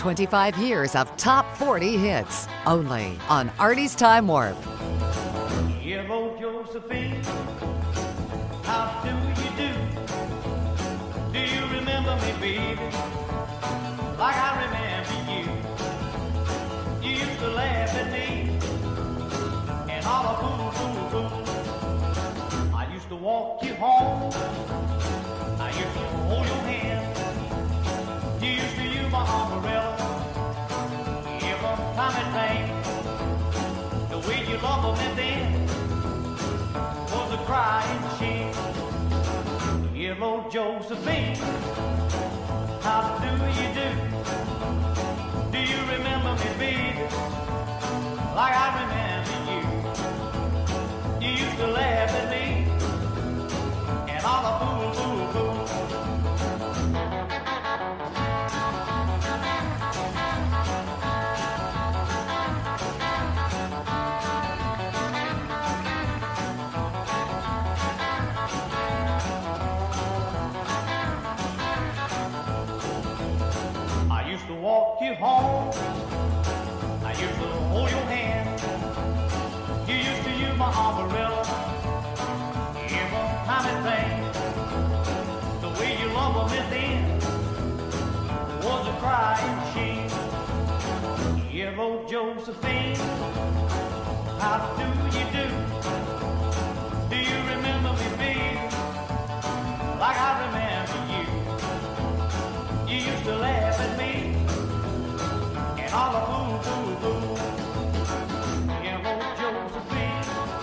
25 years of top 40 hits. Only on Artie's Time Warp. Yeah, old Josephine, how do you do? Do you remember me, baby? Like I remember you. You used to laugh at me and holler, boo, boo, boo. I used to walk you home. I used to hold your hand. You used to use my umbrella. Every time it rained, the way you loved me then was a crying shame. Dear old Josephine, how do you do? Do you remember me, baby? Like I remember you. You used to laugh at me and all the boo, boo, boo. I used to walk you home. I used to hold your hand. You used to use my umbrella. Every time it rained, the way you loved me then was a crying shame. Dear old Josephine, how do you do? Do you remember me, baby? Like I remember you. You used to laugh at me and all the boo, boo, boo. Dear old Josephine.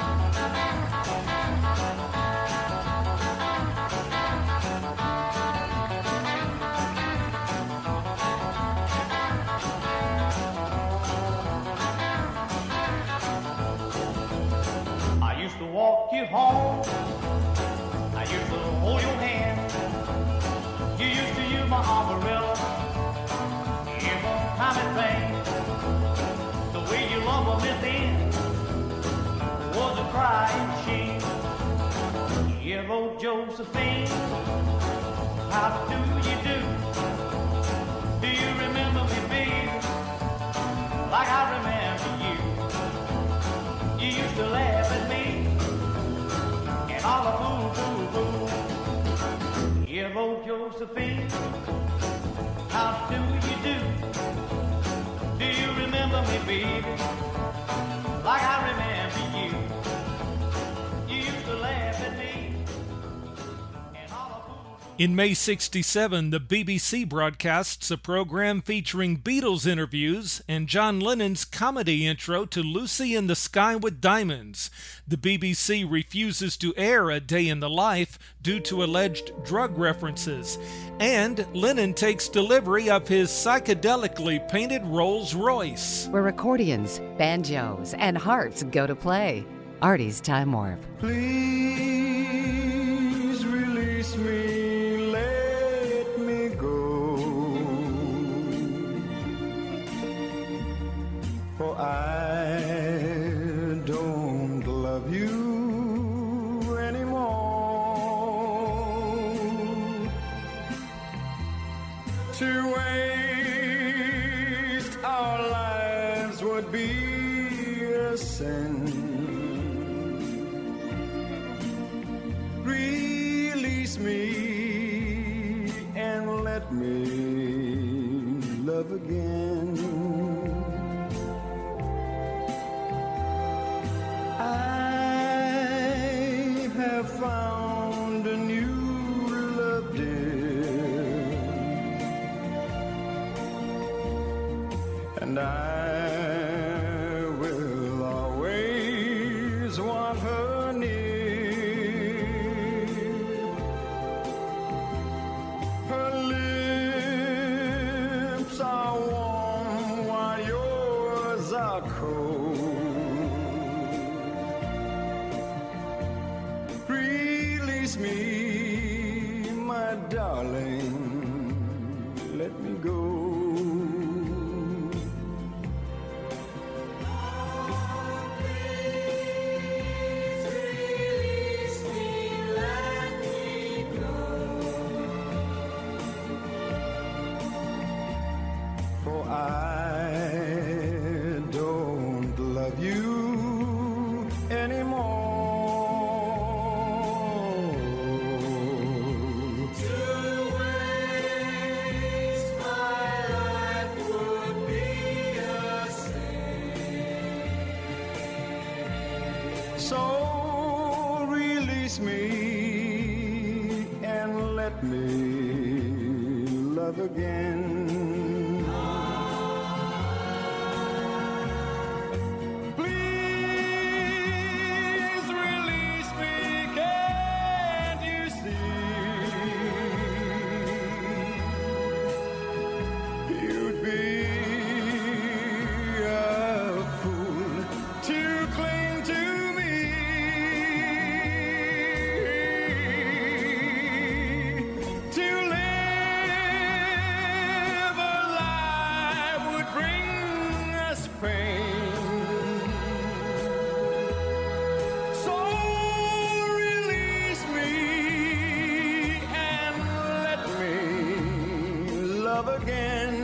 I used to walk you home. I used to hold your hand. You used to use my umbrella. Every time it rained, the way you loved me then was a crying shame. Dear old Josephine, how do you do? Do you remember me, baby? Like I remember you. You used to laugh at me and all the boo, boo, boo. Dear old Josephine, how do you do? Do you remember me, baby? Like I remember you. You used to laugh at me and all the boo, boo. In May '67, the BBC broadcasts a program featuring Beatles interviews and John Lennon's comedy intro to Lucy in the Sky with Diamonds. The BBC refuses to air A Day in the Life due to alleged drug references. And Lennon takes delivery of his psychedelically painted Rolls Royce. Where accordions, banjos, and harps go to play. Artie's Time Warp. Please release me, let me go, for I don't love you anymore. To waste our lives would be a sin. Release me and let me love again. I have found a new love, dear, and I will always want her near. Her lips are warm while yours are cold. Release me, my darling, let me go. For I don't love you anymore. To waste my life would be a sin. So release me and let me love again. Please release me, can't you see? You'd be a fool to cling to me. To live a life would bring us pain. So release me and let me love again.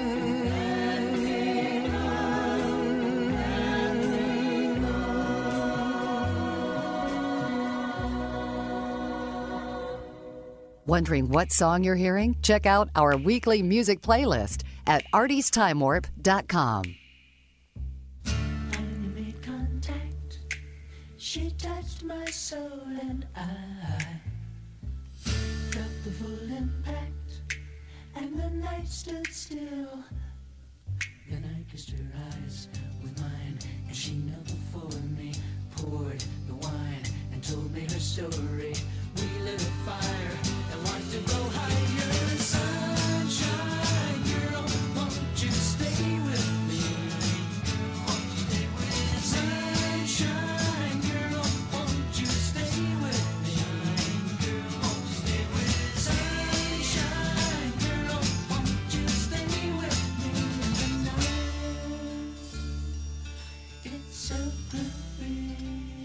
Wondering what song you're hearing? Check out our weekly music playlist at artiestimewar.com. Finally made contact. She touched my soul and I felt the full impact. And the night stood still. Then I kissed her eyes with mine, and she knelt before me, poured the wine, and told me her story. We lit a fire and watched it go higher. Sunshine, girl, won't you stay with me? Won't you stay with me? Sunshine, girl, won't you stay with me? Won't you stay with me? Sunshine, girl, won't you stay with me? And the night, it's so groovy,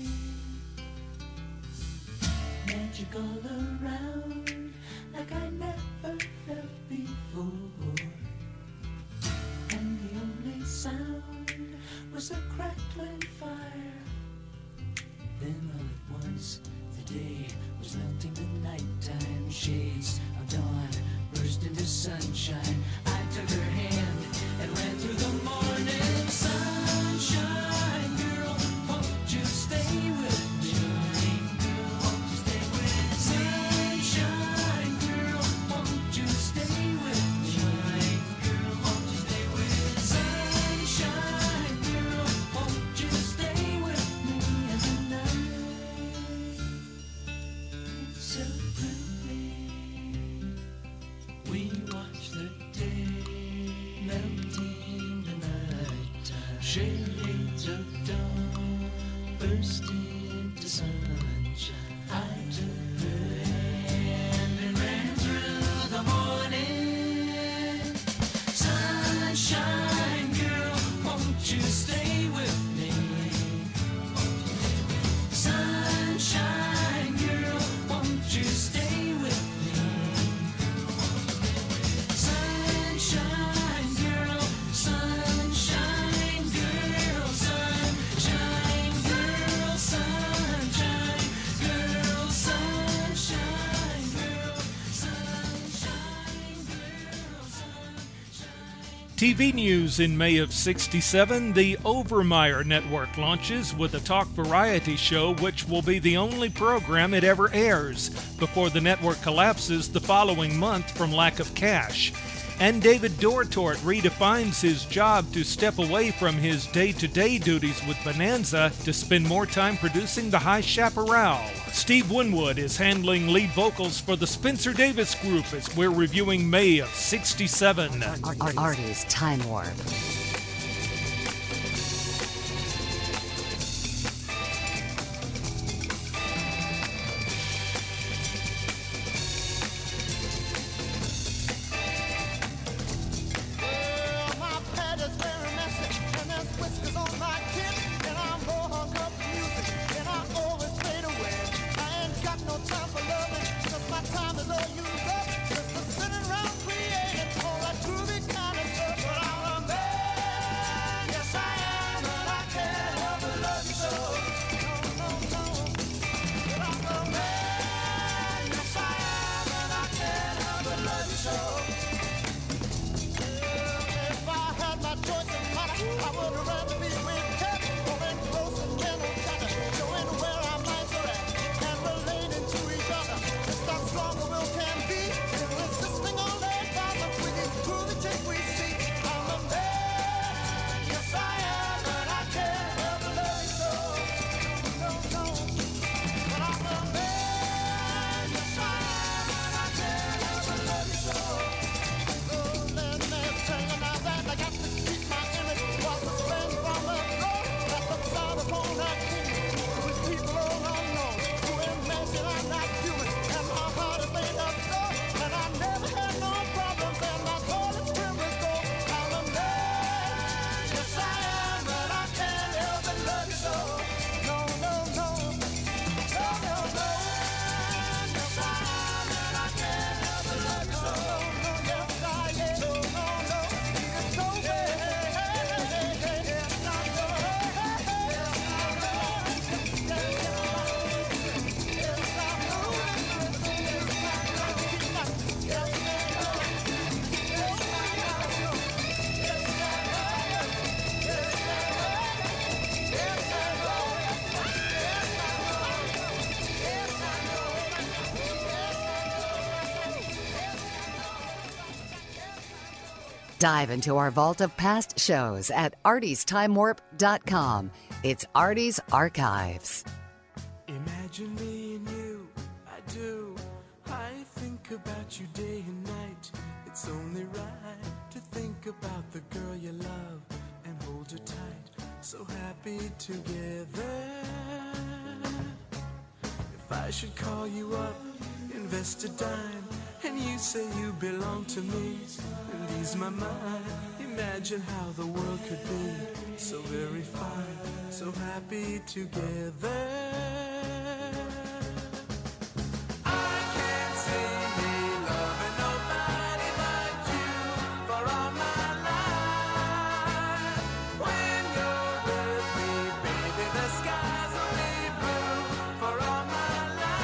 magic all around, like I never felt before. And the only sound was a crackling fire. Then all at once, the day was melting, the nighttime shades of dawn burst into sunshine. I took her hand and ran through the morning. Sunshine, girl, won't you stay with me? Won't you stay with me? Sunshine, girl, won't you stay with me? Won't you stay with me? Sunshine, girl, won't you stay with me? And the night, it's so pretty. We watch the day melting the nighttime. Shades of dawn burst into sunshine. I took her hand and ran through the morning. Sunshine, girl, won't you stay with me? Sunshine, girl, won't you stay with me? Sunshine, girl, sunshine, girl, sunshine, girl, sunshine, girl, sunshine, girl, sunshine, girl, sunshine. TV news in May of '67, the Overmyer Network launches with a talk variety show which will be the only program it ever airs before the network collapses the following month from lack of cash. And David Dortort redefines his job to step away from his day-to-day duties with Bonanza to spend more time producing The High Chaparral. Steve Winwood is handling lead vocals for the Spencer Davis Group as we're reviewing May of '67. Artie's Time Warp. Well, my pad is very messy, and there's whiskers on my kid, and I'm more hung up with music, and I always fade away. I ain't got no time for loving, 'cause my time is all used up. Just sitting around creating all that groovy kind of stuff. But I'm Dive into our vault of past shows at artystimewar.com. It's Artie's Archives. Imagine me and you, I do. I think about you day and night. It's only right to think about the girl you love and hold her tight. So happy together. If I should call you up, invest a dime, and you say you belong to me, and ease my mind. Imagine how the world could be so very fine, so happy together. I can't see me loving nobody but you for all my life. When you're with me, baby, the skies will be blue for all my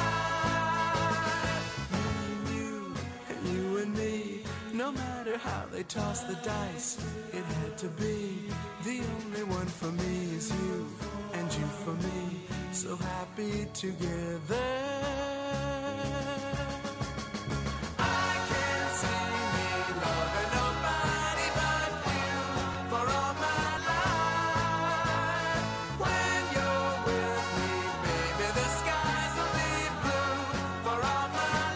life. Me and you and me, no matter how they toss the dice, it had to be. The only one for me is you, and you for me, so happy together. I can't see me loving nobody but you for all my life. When you're with me, baby, the skies will be blue for all my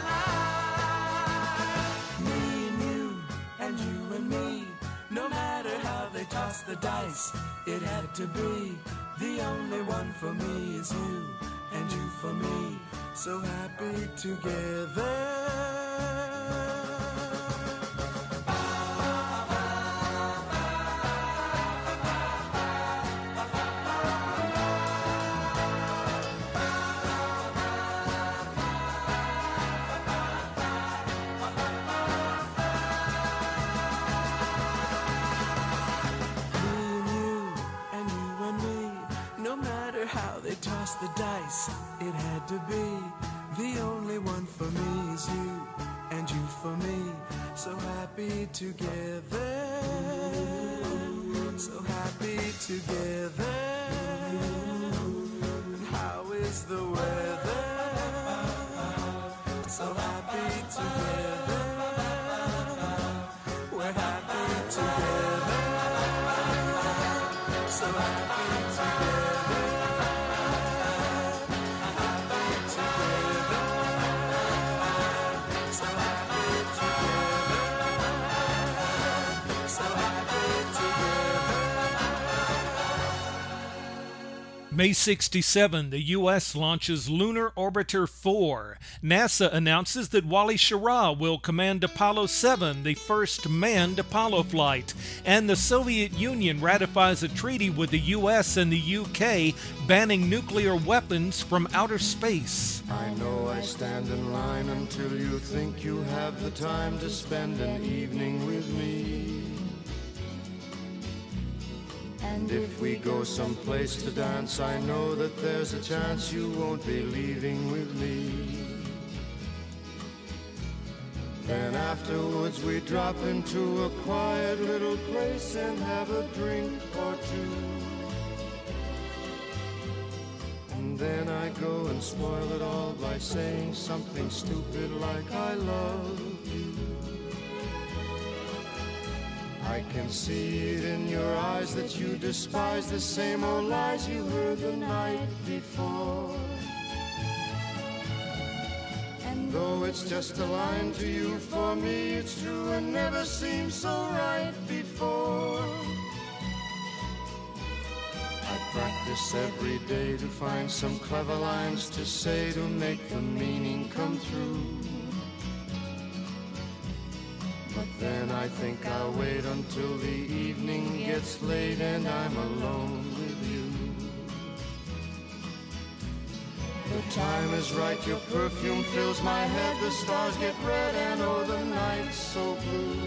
life. Me and me, no matter how they toss the dice, it had to be. The only one for me is you, and you for me, so happy together. How they toss the dice, it had to be. The only one for me is you, and you for me, so happy together. So happy together. And how is the weather? So happy together. We're happy together. So happy together. May 67, the U.S. launches Lunar Orbiter 4. NASA announces that Wally Schirra will command Apollo 7, the first manned Apollo flight. And the Soviet Union ratifies a treaty with the U.S. and the U.K. banning nuclear weapons from outer space. I know I stand in line until you think you have the time to spend an evening with me. And if we go someplace to dance, I know that there's a chance you won't be leaving with me. Then afterwards we drop into a quiet little place and have a drink or two. And then I go and spoil it all by saying something stupid like I love you. I can see it in your eyes that you despise the same old lies you heard the night before. And though it's just a line to you, for me it's true and never seemed so right before. I practice every day to find some clever lines to say to make the meaning come through. But then I think I'll wait until the evening gets late and I'm alone with you. The time is right, your perfume fills my head, the stars get red and oh, the night's so blue.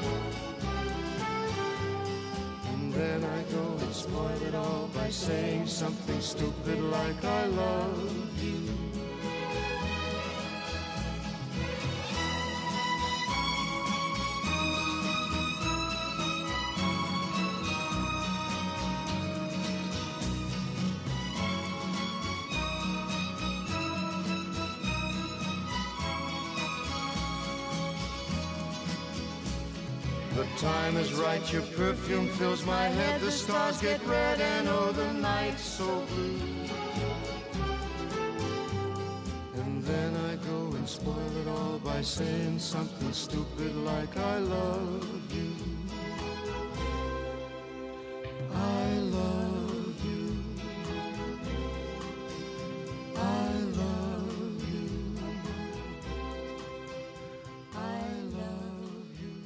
And then I go and spoil it all by saying something stupid like I love you. The time is right, your perfume fills my head, the stars get red, and oh, the night's so blue. And then I go and spoil it all by saying something stupid like I love you. I love you. I love you. I love you.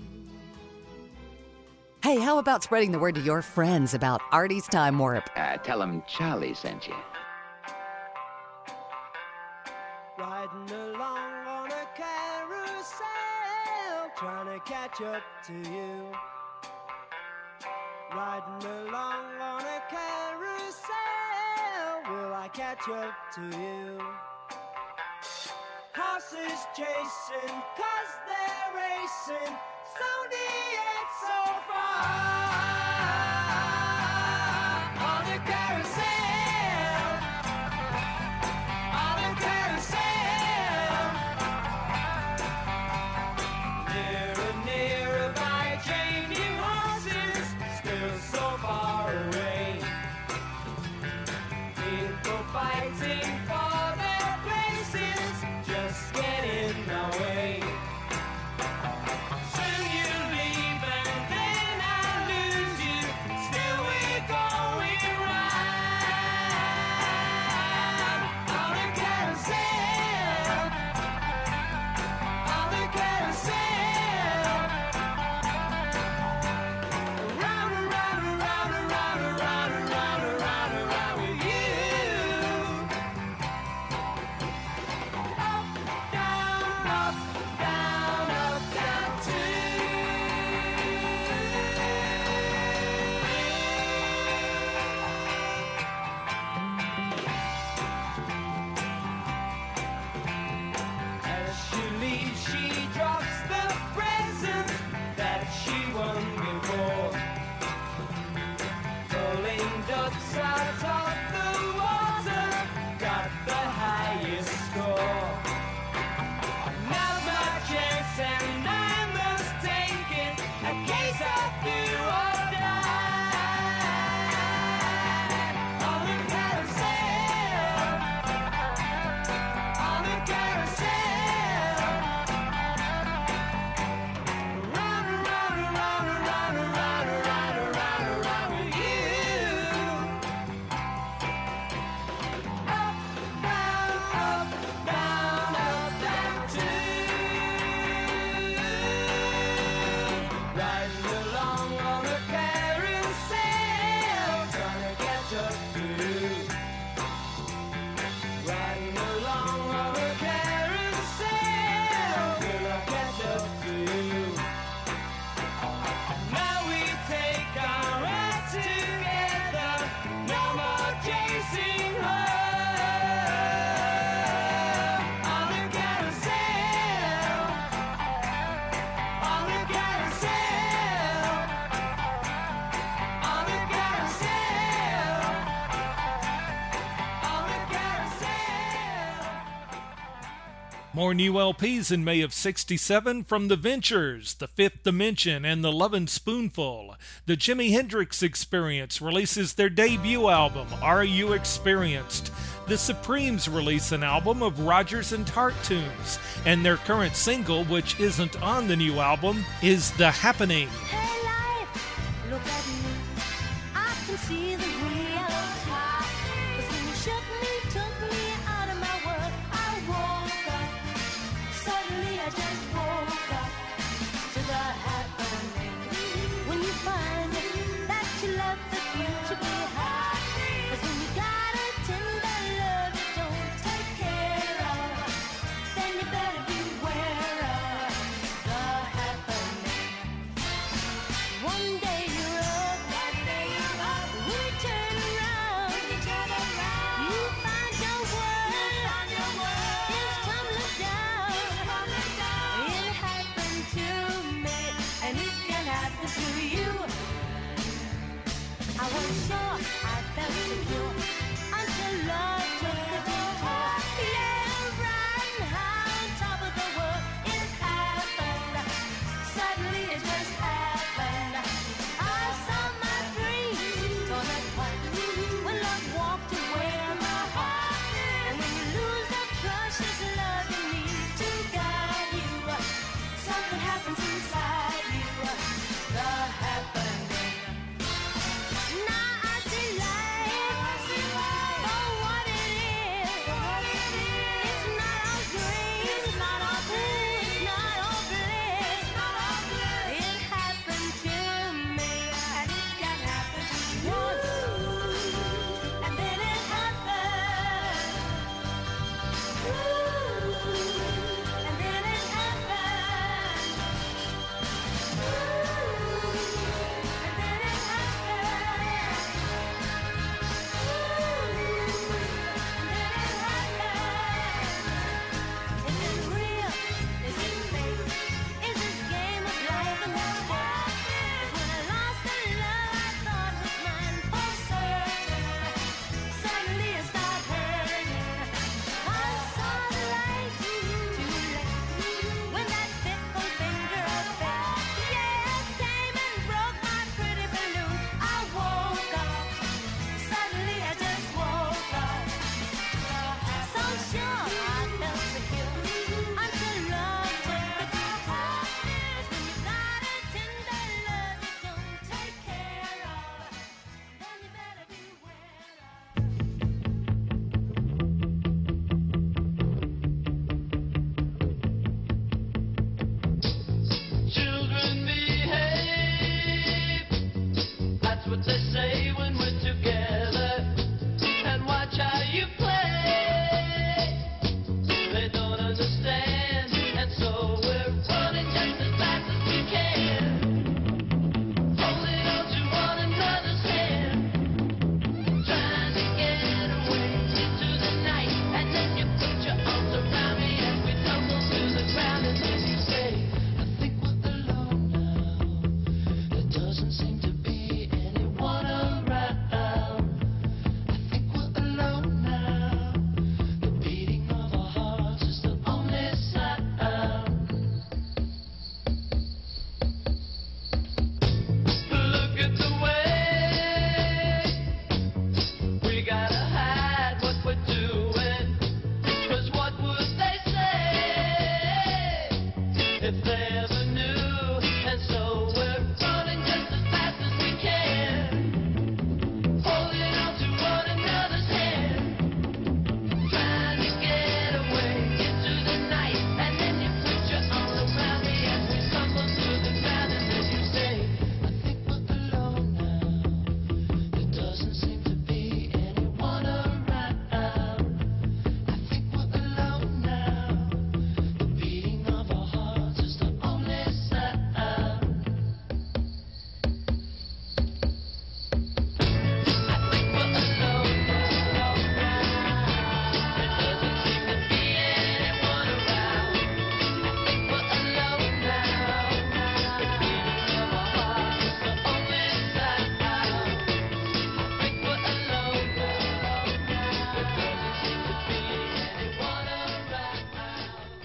Hey, how about spreading the word to your friends about Artie's Time Warp? Tell them Charlie sent you. Riding along on a carousel, trying to catch up to you. Riding along on a carousel, will I catch up to you? Horses chasing, 'cause they're racing, Sony ain't so far. On the carousel, on the carousel. Nearer, nearer by changing horses, still so far away. People fighting for their places, just get in the way. Soon you leave and then I lose you, still we're going round. On the carousel, on the carousel. Round and round and round and round and round and round and round and round with you. Up, down, up, down, up, down too. As she leaves, she drops the present that she won before. Pulling ducks out of the water, got the highest score. Now's my chance and I must take it, a case of do or die. On the carousel, on the carousel. Round and round and round and round and round and round and round and round with you. Up, down, down too. Riding along on a carousel, trying to catch up to you. Riding along on a carousel, will I catch up to you? Now we take our ride together, no more chasing her. On the carousel, on the carousel, on the carousel, on the carousel. More new LPs in May of '67 from The Ventures, The Fifth Dimension, and The Lovin' Spoonful. The Jimi Hendrix Experience releases their debut album, Are You Experienced? The Supremes release an album of Rodgers and Hart tunes, and their current single, which isn't on the new album, is The Happening. Hey life, look at me. I can see the reality. 'Cause when you shut me, took me out of my world, I woke up. Suddenly I just woke up to the happening. When you find that you love the future behind. 'Cause when you got a tender love you don't take care of, then you better beware of the happening. One day you're up, when you turn around.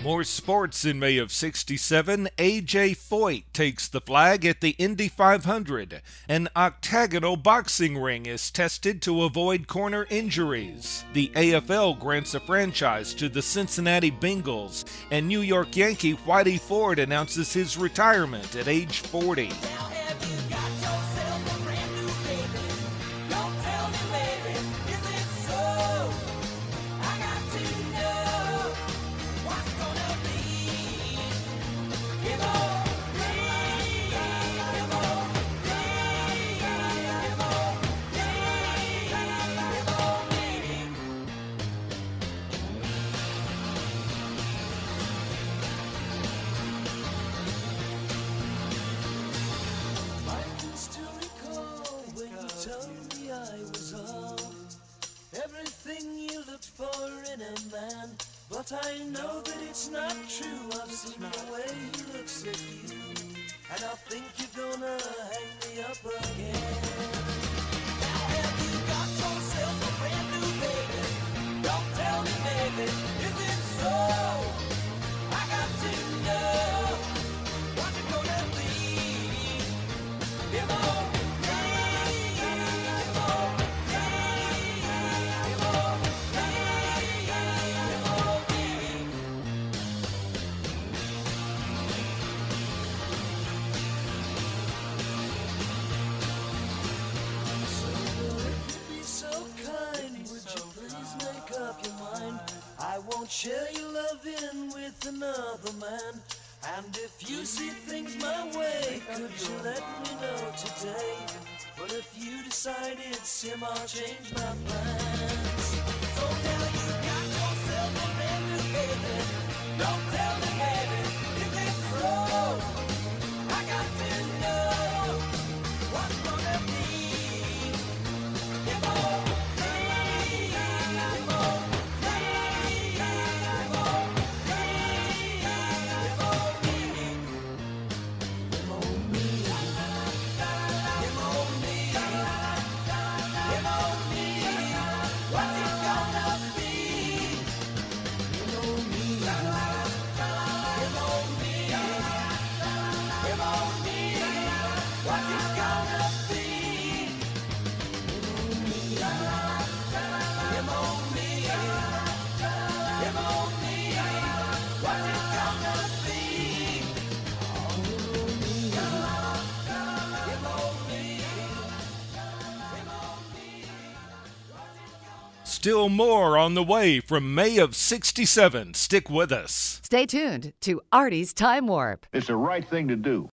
More sports in May of 67. A.J. Foyt takes the flag at the Indy 500. An octagonal boxing ring is tested to avoid corner injuries. The AFL grants a franchise to the Cincinnati Bengals. And New York Yankee Whitey Ford announces his retirement at age 40. Everything you look for in a man, but I know that it's not true. I've seen the way he looks at you, and I think you're gonna hang me up again. Now have you got yourself a brand new baby? Don't tell me, baby, is it so? I got to know what's it gonna be. Come on. I won't share your loving with another man. And if you see things my way, could you let me know today? But if you decide it's him, I'll change my plans. So now you got yourself a brand new baby. Don't tell me, baby, if it's so. I got to know what's gonna be. Come on. Still more on the way from May of 67. Stick with us. Stay tuned to Artie's Time Warp. It's the right thing to do.